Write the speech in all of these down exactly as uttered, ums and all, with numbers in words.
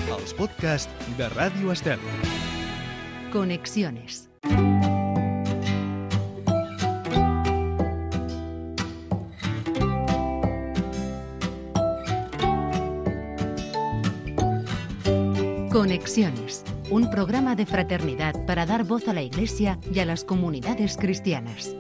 els podcasts de Ràdio Estel. Conexiones. Conexiones, un programa de fraternidad para dar voz a la Iglesia y a las comunidades cristianas.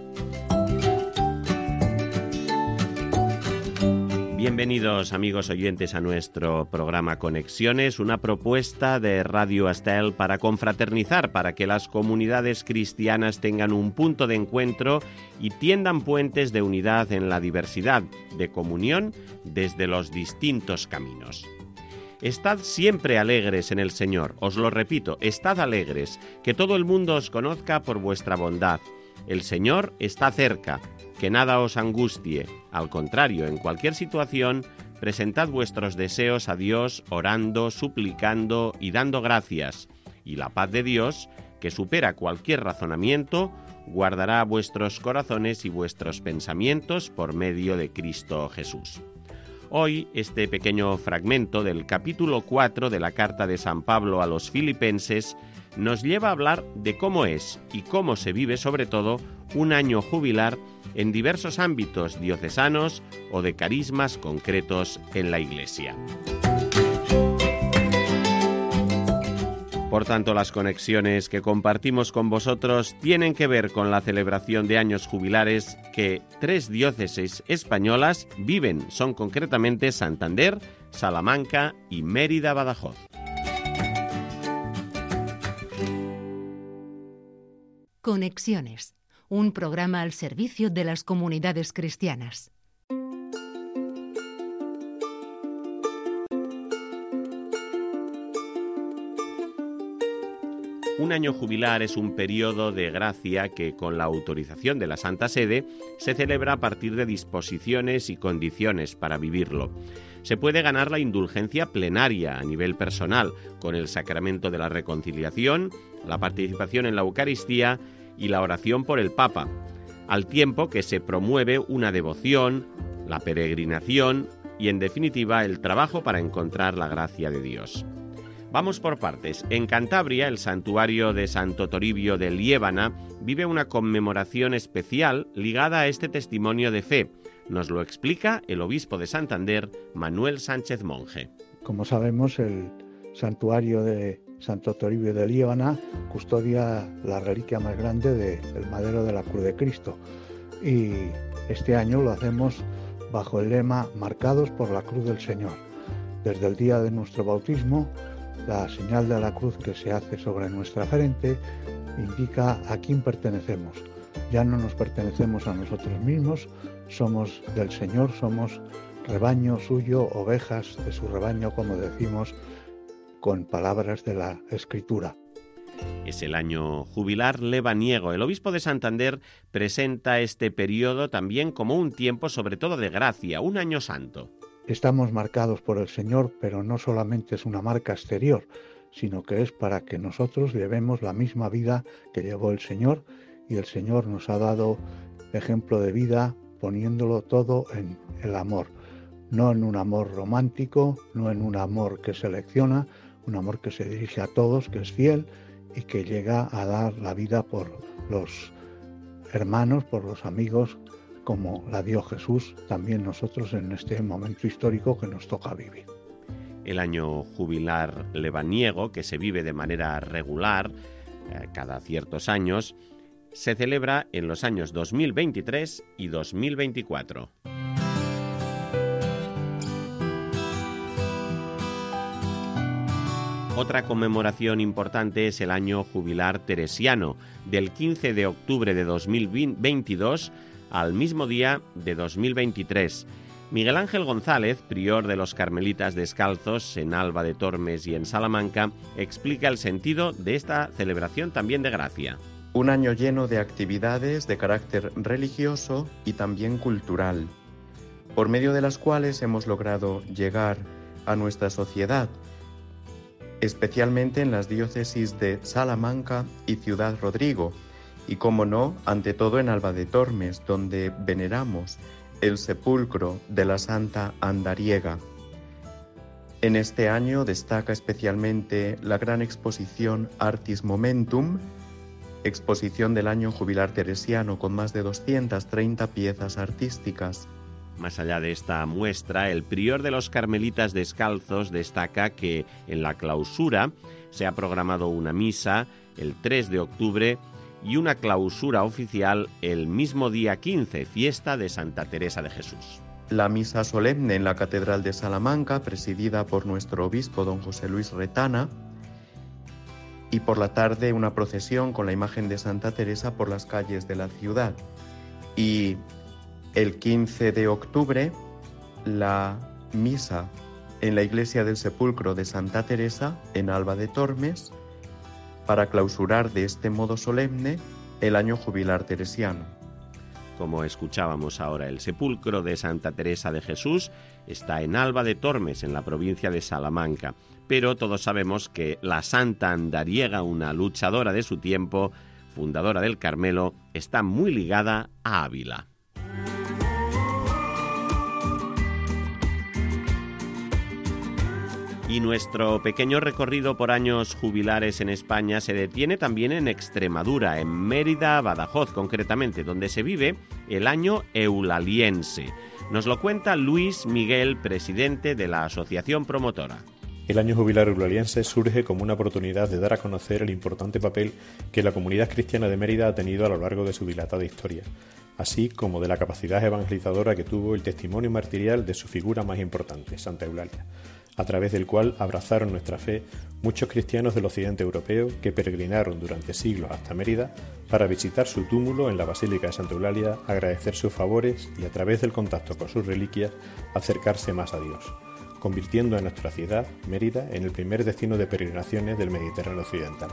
Bienvenidos, amigos oyentes, a nuestro programa Conexiones, una propuesta de Radio Estel para confraternizar, para que las comunidades cristianas tengan un punto de encuentro y tiendan puentes de unidad en la diversidad, de comunión desde los distintos caminos. Estad siempre alegres en el Señor, os lo repito, estad alegres, que todo el mundo os conozca por vuestra bondad. El Señor está cerca, que nada os angustie. Al contrario, en cualquier situación, presentad vuestros deseos a Dios orando, suplicando y dando gracias. Y la paz de Dios, que supera cualquier razonamiento, guardará vuestros corazones y vuestros pensamientos por medio de Cristo Jesús. Hoy, este pequeño fragmento del capítulo cuatro de la carta de San Pablo a los Filipenses nos lleva a hablar de cómo es y cómo se vive, sobre todo, un año jubilar en diversos ámbitos diocesanos o de carismas concretos en la Iglesia. Por tanto, las conexiones que compartimos con vosotros tienen que ver con la celebración de años jubilares que tres diócesis españolas viven. Son concretamente Santander, Salamanca y Mérida-Badajoz. Conexiones, un programa al servicio de las comunidades cristianas. Un año jubilar es un periodo de gracia que, con la autorización de la Santa Sede, se celebra a partir de disposiciones y condiciones para vivirlo. Se puede ganar la indulgencia plenaria a nivel personal, con el sacramento de la reconciliación, la participación en la Eucaristía y la oración por el Papa, al tiempo que se promueve una devoción, la peregrinación y, en definitiva, el trabajo para encontrar la gracia de Dios. Vamos por partes. En Cantabria, el santuario de Santo Toribio de Liébana vive una conmemoración especial ligada a este testimonio de fe. Nos lo explica el obispo de Santander, Manuel Sánchez Monje. Como sabemos, el santuario de Santo Toribio de Liébana custodia la reliquia más grande de, del madero de la Cruz de Cristo. Y este año lo hacemos bajo el lema Marcados por la Cruz del Señor. Desde el día de nuestro bautismo, la señal de la cruz que se hace sobre nuestra frente indica a quién pertenecemos. Ya no nos pertenecemos a nosotros mismos, somos del Señor, somos rebaño suyo, ovejas de su rebaño, como decimos con palabras de la Escritura. Es el año jubilar lebaniego. El obispo de Santander presenta este periodo también como un tiempo sobre todo de gracia, un año santo. Estamos marcados por el Señor, pero no solamente es una marca exterior, sino que es para que nosotros llevemos la misma vida que llevó el Señor, y el Señor nos ha dado ejemplo de vida poniéndolo todo en el amor. No en un amor romántico, no en un amor que selecciona, un amor que se dirige a todos, que es fiel y que llega a dar la vida por los hermanos, por los amigos, como la dio Jesús, también nosotros en este momento histórico que nos toca vivir. El año jubilar lebaniego, que se vive de manera regular eh, cada ciertos años, se celebra en los años dos mil veintitrés y dos mil veinticuatro. Otra conmemoración importante es el año jubilar teresiano, del quince de octubre de dos mil veintidós al mismo día de dos mil veintitrés. Miguel Ángel González, prior de los Carmelitas Descalzos en Alba de Tormes y en Salamanca, explica el sentido de esta celebración también de gracia. Un año lleno de actividades de carácter religioso y también cultural, por medio de las cuales hemos logrado llegar a nuestra sociedad, especialmente en las diócesis de Salamanca y Ciudad Rodrigo, y como no, ante todo en Alba de Tormes, donde veneramos el sepulcro de la Santa Andariega. En este año destaca especialmente la gran exposición Artis Momentum, exposición del año jubilar teresiano con más de doscientas treinta piezas artísticas. Más allá de esta muestra, el prior de los Carmelitas Descalzos destaca que en la clausura se ha programado una misa el tres de octubre y una clausura oficial el mismo día quince, fiesta de Santa Teresa de Jesús. La misa solemne en la Catedral de Salamanca, presidida por nuestro obispo don José Luis Retana, y por la tarde una procesión con la imagen de Santa Teresa por las calles de la ciudad. Y el quince de octubre, la misa en la iglesia del Sepulcro de Santa Teresa, en Alba de Tormes, para clausurar de este modo solemne el año jubilar teresiano. Como escuchábamos ahora, el Sepulcro de Santa Teresa de Jesús está en Alba de Tormes, en la provincia de Salamanca. Pero todos sabemos que la santa andariega, una luchadora de su tiempo, fundadora del Carmelo, está muy ligada a Ávila. Y nuestro pequeño recorrido por años jubilares en España se detiene también en Extremadura, en Mérida, Badajoz concretamente, donde se vive el año eulaliense. Nos lo cuenta Luis Miguel, presidente de la asociación promotora. El año jubilar eulaliense surge como una oportunidad de dar a conocer el importante papel que la comunidad cristiana de Mérida ha tenido a lo largo de su dilatada historia, así como de la capacidad evangelizadora que tuvo el testimonio martirial de su figura más importante, Santa Eulalia, a través del cual abrazaron nuestra fe muchos cristianos del occidente europeo que peregrinaron durante siglos hasta Mérida para visitar su túmulo en la Basílica de Santa Eulalia, agradecer sus favores y a través del contacto con sus reliquias acercarse más a Dios, convirtiendo a nuestra ciudad, Mérida, en el primer destino de peregrinaciones del Mediterráneo occidental.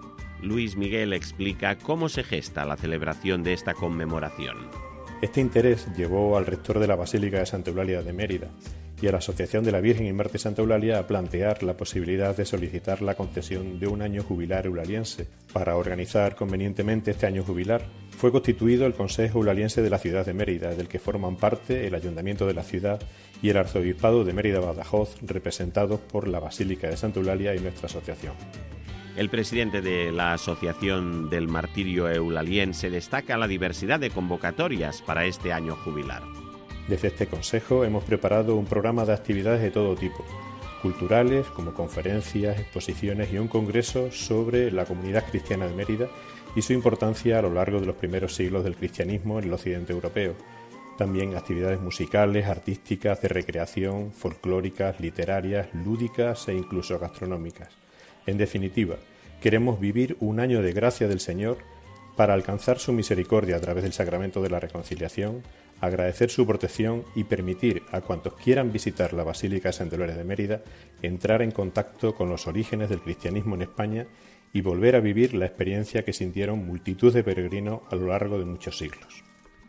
Luis Miguel explica cómo se gesta la celebración de esta conmemoración. Este interés llevó al rector de la Basílica de Santa Eulalia de Mérida y a la Asociación de la Virgen y Mártir Santa Eulalia a plantear la posibilidad de solicitar la concesión de un año jubilar eulaliense. Para organizar convenientemente este año jubilar, fue constituido el Consejo Eulaliense de la ciudad de Mérida, del que forman parte el Ayuntamiento de la ciudad y el Arzobispado de Mérida-Badajoz, representados por la Basílica de Santa Eulalia y nuestra asociación. El presidente de la Asociación del Martirio Eulaliense destaca la diversidad de convocatorias para este año jubilar. Desde este consejo hemos preparado un programa de actividades de todo tipo, culturales como conferencias, exposiciones y un congreso sobre la comunidad cristiana de Mérida y su importancia a lo largo de los primeros siglos del cristianismo en el occidente europeo. También actividades musicales, artísticas, de recreación, folclóricas, literarias, lúdicas e incluso gastronómicas. En definitiva, queremos vivir un año de gracia del Señor para alcanzar su misericordia a través del sacramento de la reconciliación, agradecer su protección y permitir a cuantos quieran visitar la Basílica de Santa Eulalia de Mérida entrar en contacto con los orígenes del cristianismo en España y volver a vivir la experiencia que sintieron multitud de peregrinos a lo largo de muchos siglos.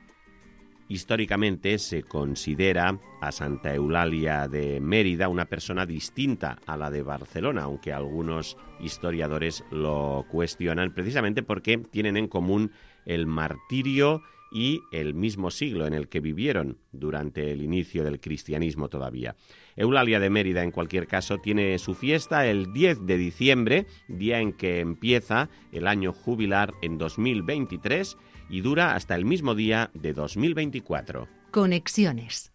Históricamente se considera a Santa Eulalia de Mérida una persona distinta a la de Barcelona, aunque algunos historiadores lo cuestionan precisamente porque tienen en común el martirio y el mismo siglo en el que vivieron durante el inicio del cristianismo todavía. Eulalia de Mérida, en cualquier caso, tiene su fiesta el diez de diciembre, día en que empieza el año jubilar en dos mil veintitrés y dura hasta el mismo día de dos mil veinticuatro. Conexiones.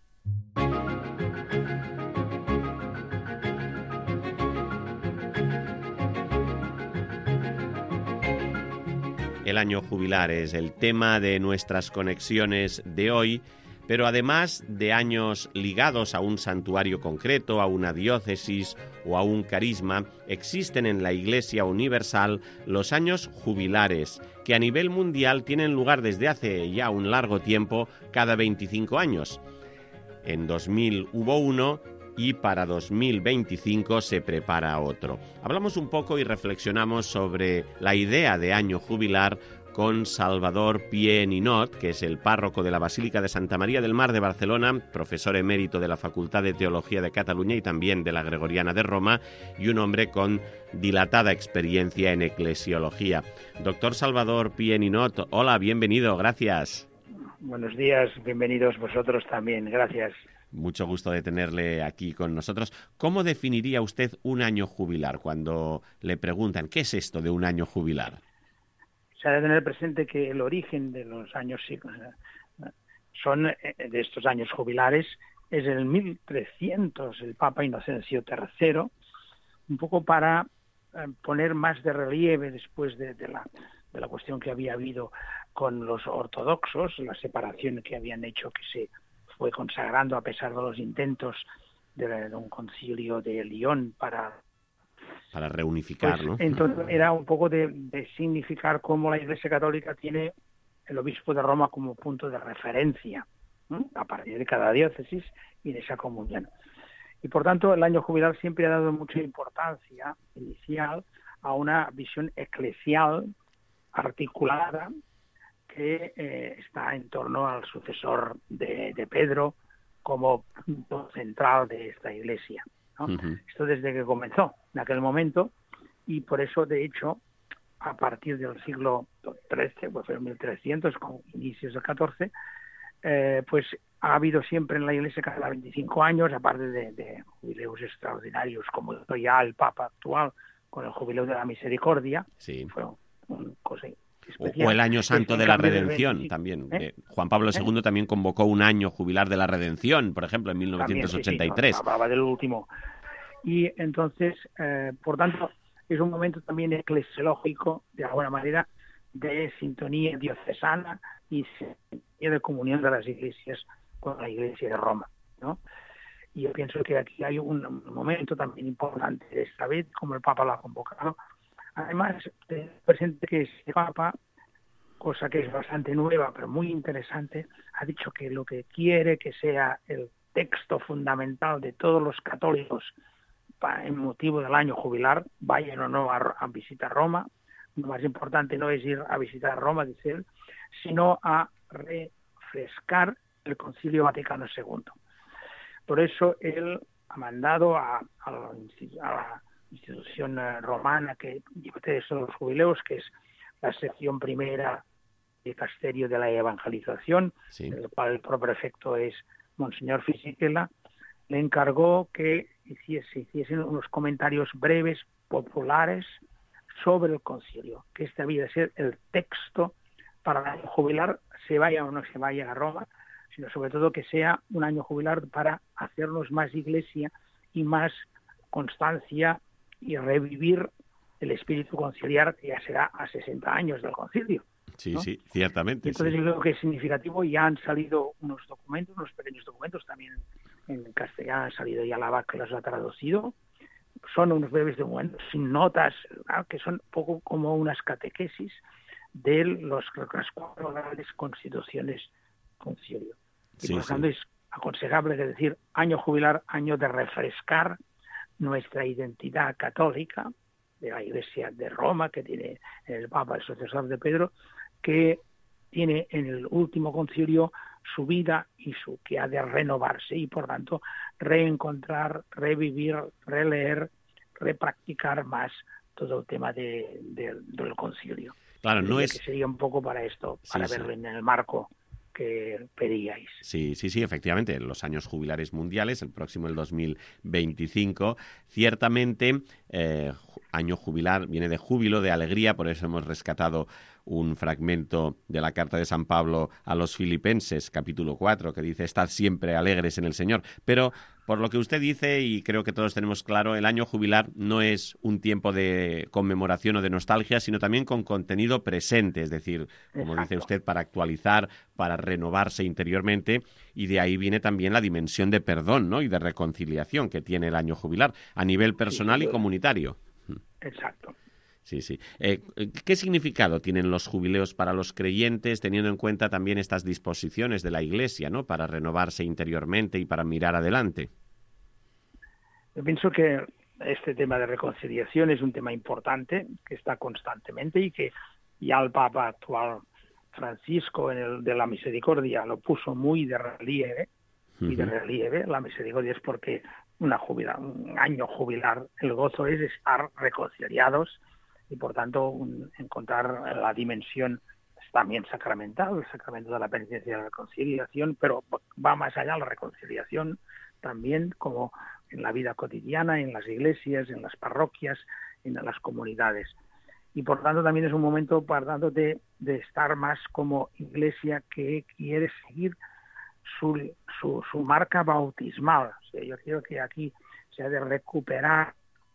El año jubilar es el tema de nuestras conexiones de hoy, pero además de años ligados a un santuario concreto, a una diócesis o a un carisma, existen en la Iglesia Universal los años jubilares, que a nivel mundial tienen lugar desde hace ya un largo tiempo, cada veinticinco años. En dos mil hubo uno y para dos mil veinticinco se prepara otro. Hablamos un poco y reflexionamos sobre la idea de año jubilar con Salvador Pie Ninot, que es el párroco de la Basílica de Santa María del Mar de Barcelona, profesor emérito de la Facultad de Teología de Cataluña y también de la Gregoriana de Roma, y un hombre con dilatada experiencia en eclesiología. Doctor Salvador Pie Ninot, hola, bienvenido, gracias. Buenos días, bienvenidos vosotros también, gracias. Mucho gusto de tenerle aquí con nosotros. ¿Cómo definiría usted un año jubilar cuando le preguntan qué es esto de un año jubilar? Se ha de tener presente que el origen de los años son de estos años jubilares es el mil trescientos, el Papa Inocencio tercero, un poco para poner más de relieve después de, de la de la cuestión que había habido con los ortodoxos, la separación que habían hecho, que se fue consagrando a pesar de los intentos de, de un concilio de Lyon para para reunificar, pues, ¿no? Entonces era un poco de, de significar cómo la Iglesia Católica tiene el obispo de Roma como punto de referencia, ¿no?, a partir de cada diócesis y de esa comunión. Y por tanto el año jubilar siempre ha dado mucha importancia inicial a una visión eclesial articulada que eh, está en torno al sucesor de, de Pedro como punto central de esta iglesia, ¿no? Uh-huh. Esto desde que comenzó en aquel momento, y por eso de hecho a partir del siglo trece, pues fue mil trescientos con inicios del catorce, eh, pues ha habido siempre en la iglesia cada veinticinco años, aparte de, de jubileos extraordinarios como ya el Papa actual con el jubileo de la misericordia, sí. fue un cosa especial. O el año santo de la redención también. ¿Eh? Juan Pablo segundo ¿Eh? también convocó un año jubilar de la redención, por ejemplo, en mil novecientos ochenta y tres. También, sí, sí, no, hablaba del último. Y entonces, eh, por tanto, es un momento también eclesiológico, de alguna manera, de sintonía diocesana y de comunión de las iglesias con la Iglesia de Roma, ¿no? Y yo pienso que aquí hay un momento también importante de esta vez, como el Papa lo ha convocado. Además, ten presente que este Papa, cosa que es bastante nueva, pero muy interesante, ha dicho que lo que quiere que sea el texto fundamental de todos los católicos en motivo del año jubilar, vayan o no a, a visitar Roma. Lo más importante no es ir a visitar Roma, dice él, sino a refrescar el Concilio Vaticano segundo. Por eso él ha mandado a, a, la, a la institución romana que lleva todos los jubileos, que es la sección primera del Casterio de la Evangelización, sí. el cual el prefecto es Monseñor Fisichella, le encargó que hiciese, hiciesen unos comentarios breves, populares, sobre el concilio, que este había de ser el texto para el año jubilar, se vaya o no se vaya a Roma, sino sobre todo que sea un año jubilar para hacernos más iglesia y más constancia y revivir el espíritu conciliar, que ya será a sesenta años del concilio. Sí, ¿no? sí, ciertamente. Entonces sí. yo creo que es significativo, ya han salido unos documentos, unos pequeños documentos, también en castellano ha salido ya la V A C que los ha traducido. Son unos breves documentos sin notas, ¿no?, que son un poco como unas catequesis de los, las cuatro grandes constituciones concilio. Y sí, por lo tanto sí. es aconsejable que decir año jubilar, año de refrescar nuestra identidad católica de la Iglesia de Roma, que tiene el Papa, el sucesor de Pedro, que tiene en el último concilio su vida y su que ha de renovarse y por tanto reencontrar, revivir, releer, repracticar más todo el tema de, de, del concilio. Claro, no es... que sería un poco para esto, para sí, verlo sí. en el marco que pedíais. Sí, sí, sí, efectivamente, los años jubilares mundiales, el próximo, el dos mil veinticinco, ciertamente, eh, año jubilar viene de júbilo, de alegría, por eso hemos rescatado un fragmento de la carta de San Pablo a los Filipenses, capítulo cuatro, que dice, estad siempre alegres en el Señor. Pero, por lo que usted dice, y creo que todos tenemos claro, el año jubilar no es un tiempo de conmemoración o de nostalgia, sino también con contenido presente, es decir, como Exacto. dice usted, para actualizar, para renovarse interiormente, y de ahí viene también la dimensión de perdón, ¿no?, y de reconciliación que tiene el año jubilar, a nivel personal sí, y comunitario. Exacto. Sí, sí. Eh, ¿Qué significado tienen los jubileos para los creyentes, teniendo en cuenta también estas disposiciones de la Iglesia, ¿no?, para renovarse interiormente y para mirar adelante? Yo pienso que este tema de reconciliación es un tema importante, que está constantemente y que ya el Papa actual Francisco en el de la Misericordia lo puso muy de relieve, y de relieve. La misericordia es porque una jubila, un año jubilar, el gozo es estar reconciliados y por tanto un, encontrar la dimensión también sacramental, el sacramento de la penitencia y la reconciliación, pero va más allá la reconciliación también como en la vida cotidiana, en las iglesias, en las parroquias, en las comunidades. Y por tanto también es un momento para tanto de, de estar más como iglesia que quiere seguir su, su, su marca bautismal. O sea, yo creo que aquí se ha de recuperar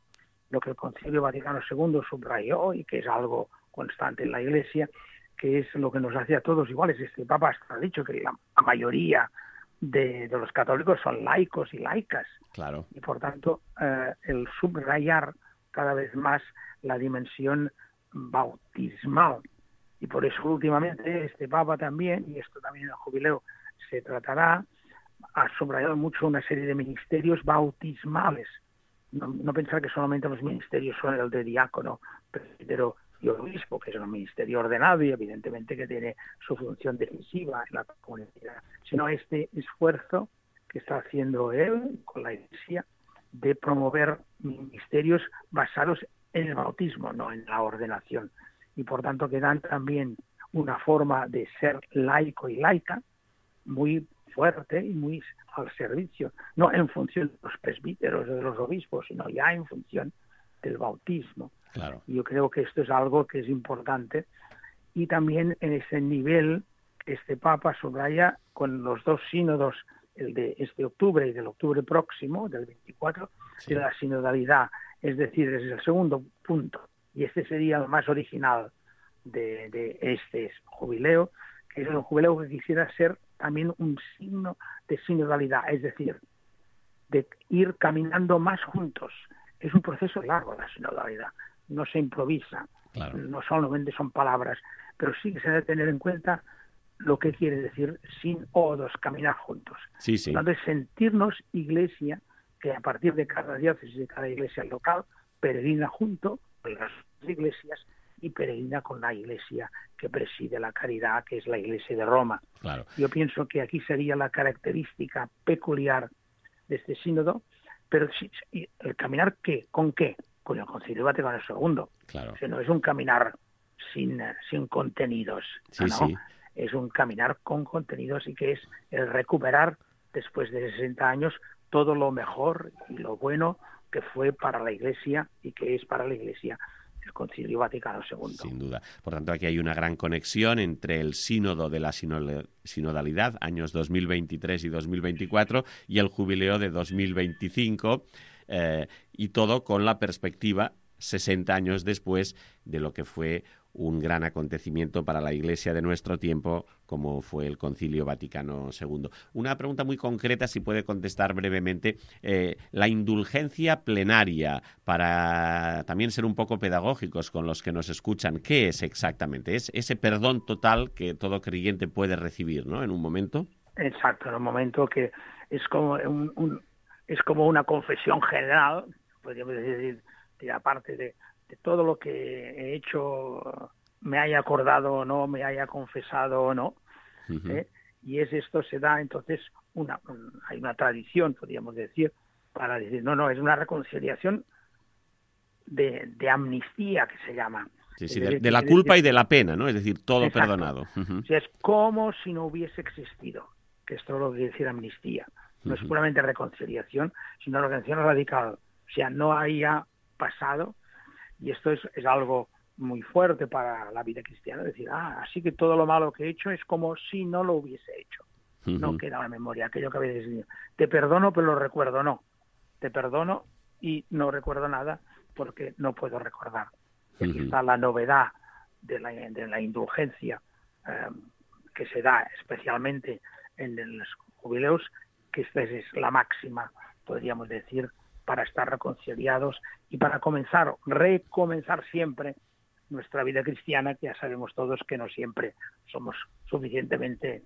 lo que el Concilio Vaticano segundo subrayó y que es algo constante en la iglesia, que es lo que nos hace a todos iguales. Este Papa hasta ha dicho que la, la mayoría de, de los católicos son laicos y laicas. Claro. Y por tanto, eh, el subrayar cada vez más la dimensión bautismal. Y por eso últimamente este Papa también, y esto también en el jubileo se tratará, ha subrayado mucho una serie de ministerios bautismales. No, no pensar que solamente los ministerios son el de diácono, presbítero y obispo, que es un ministerio ordenado y evidentemente que tiene su función decisiva en la comunidad, sino este esfuerzo que está haciendo él con la Iglesia de promover ministerios basados en el bautismo, no en la ordenación, y por tanto que dan también una forma de ser laico y laica muy fuerte y muy al servicio, no en función de los presbíteros o de los obispos, sino ya en función del bautismo. Claro. Yo creo que esto es algo que es importante, y también en ese nivel este Papa subraya con los dos sínodos, el de este octubre y del octubre próximo, del veinticuatro, sí, de la sinodalidad, es decir, es el segundo punto, y este sería el más original de, de este jubileo, que es un jubileo que quisiera ser también un signo de sinodalidad, es decir, de ir caminando más juntos. Es un proceso largo la sinodalidad, no se improvisa, claro, no solamente son palabras, pero sí que se debe tener en cuenta lo que quiere decir sínodos, caminar juntos. Sí, sí. Entonces, sentirnos iglesia, que a partir de cada diócesis, de cada iglesia local, peregrina junto con las iglesias y peregrina con la iglesia que preside la caridad, que es la iglesia de Roma. Claro. Yo pienso que aquí sería la característica peculiar de este sínodo, pero sí, el caminar ¿qué? ¿Con qué? Con el Concilio Vaticano segundo. Claro. O sea, no es un caminar sin, sin contenidos, sí, ¿no? Sí. Es un caminar con contenidos, y que es el recuperar después de sesenta años todo lo mejor y lo bueno que fue para la Iglesia y que es para la Iglesia el Concilio Vaticano segundo. Sin duda. Por tanto, aquí hay una gran conexión entre el sínodo de la sinodalidad, años dos mil veintitrés y dos mil veinticuatro, y el jubileo de dos mil veinticinco, eh, y todo con la perspectiva sesenta años después de lo que fue un gran acontecimiento para la Iglesia de nuestro tiempo, como fue el Concilio Vaticano segundo. Una pregunta muy concreta, si puede contestar brevemente. Eh, la indulgencia plenaria, para también ser un poco pedagógicos con los que nos escuchan, ¿qué es exactamente? ¿Es ese perdón total que todo creyente puede recibir, ¿no?, en un momento? Exacto, en un momento que es como un, un es como una confesión general, podríamos decir, de aparte de de todo lo que he hecho, me haya acordado o no, me haya confesado o no, uh-huh. ¿eh? Y es esto se da entonces una un, hay una tradición, podríamos decir, para decir no no es una reconciliación de, de amnistía, que se llama. Sí, sí, de, de la culpa y de la pena, ¿no? Es decir, todo exacto. Perdonado. Uh-huh. O sea, es como si no hubiese existido, que esto es lo que quiere decir amnistía. No uh-huh. es puramente reconciliación, sino reconciliación radical. O sea, no haya pasado. Y esto es, es algo muy fuerte para la vida cristiana, decir, ah, así que todo lo malo que he hecho es como si no lo hubiese hecho. Uh-huh. No queda en la memoria, aquello que había decidido. Te perdono, pero lo recuerdo, no. Te perdono y no recuerdo nada porque no puedo recordar. Y aquí uh-huh. está la novedad de la, de la indulgencia eh, que se da especialmente en, en los jubileos, que esta es la máxima, podríamos decir, para estar reconciliados y para comenzar, recomenzar siempre nuestra vida cristiana, que ya sabemos todos que no siempre somos suficientemente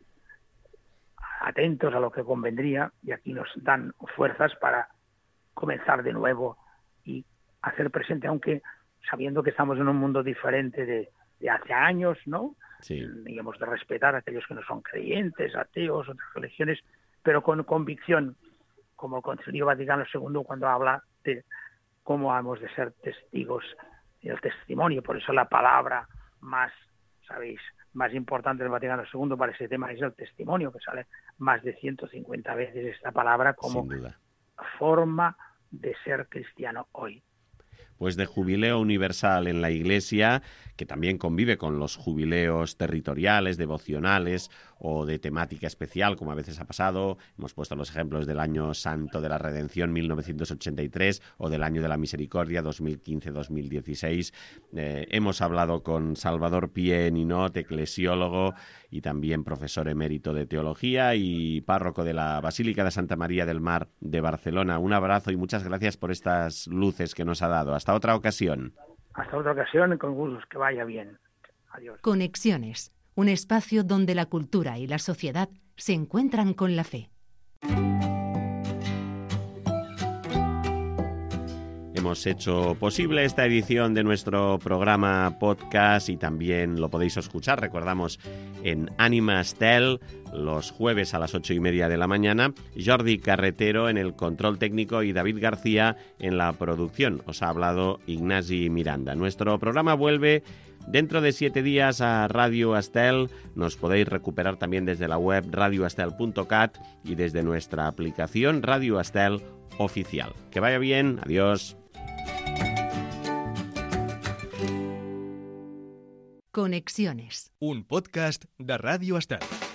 atentos a lo que convendría, y aquí nos dan fuerzas para comenzar de nuevo y hacer presente, aunque sabiendo que estamos en un mundo diferente de, de hace años, ¿no? Sí. Y hemos de respetar a aquellos que no son creyentes, ateos, otras religiones, pero con convicción, como el Concilio Vaticano segundo cuando habla de cómo hemos de ser testigos del testimonio. Por eso la palabra más, sabéis, más importante del Vaticano segundo para ese tema es el testimonio, que sale más de ciento cincuenta veces esta palabra como forma de ser cristiano hoy. Pues de jubileo universal en la Iglesia, que también convive con los jubileos territoriales, devocionales o de temática especial, como a veces ha pasado. Hemos puesto los ejemplos del Año Santo de la Redención mil novecientos ochenta y tres o del Año de la Misericordia dos mil quince dos mil dieciséis. Eh, hemos hablado con Salvador Pie Ninot, eclesiólogo y también profesor emérito de Teología y párroco de la Basílica de Santa María del Mar de Barcelona. Un abrazo y muchas gracias por estas luces que nos ha dado. Hasta otra ocasión. Hasta otra ocasión, con gusto, que vaya bien. Adiós. Conexiones, un espacio donde la cultura y la sociedad se encuentran con la fe. Hemos hecho posible esta edición de nuestro programa podcast y también lo podéis escuchar, recordamos, en Ànima Estel, los jueves a las ocho y media de la mañana. Jordi Carretero en el control técnico y David García en la producción. Os ha hablado Ignasi Miranda. Nuestro programa vuelve dentro de siete días a Radio Estel. Nos podéis recuperar también desde la web radio estel punto cat y desde nuestra aplicación Radio Estel Oficial. Que vaya bien. Adiós. Conexiones. Un podcast de Ràdio Estel.